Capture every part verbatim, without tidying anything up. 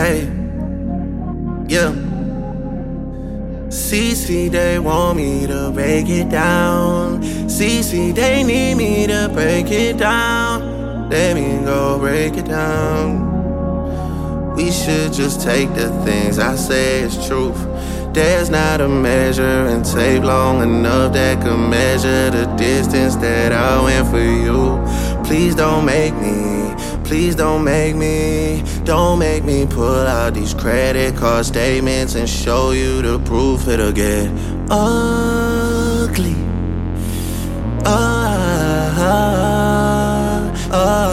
Hey, yeah. C C, they want me to break it down. C C, they need me to break it down. Let me go break it down. We should just take the things I say as truth. There's not a measure and tape long enough that could measure the distance that I went for you. Please don't make me, please don't make me, don't make me pull out these credit card statements and show you the proof. It'll get ugly. Uh,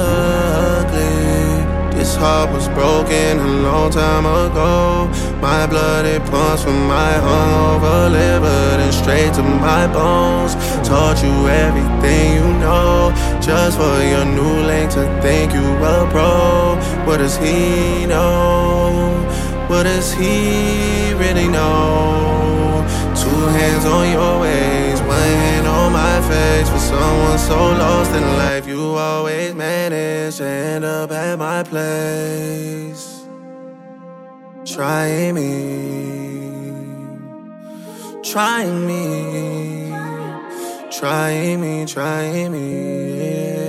ugly. This heart was broken a long time ago. My blood, it pumps from my hungover liver and straight to my bones. Taught you everything you know, just for your new link to think you a pro. What does he know? What does he really know? Two hands on your waist, one hand on my face. For someone so lost in life, you always manage to end up at my place. Trying me, trying me, trying me, trying me, yeah.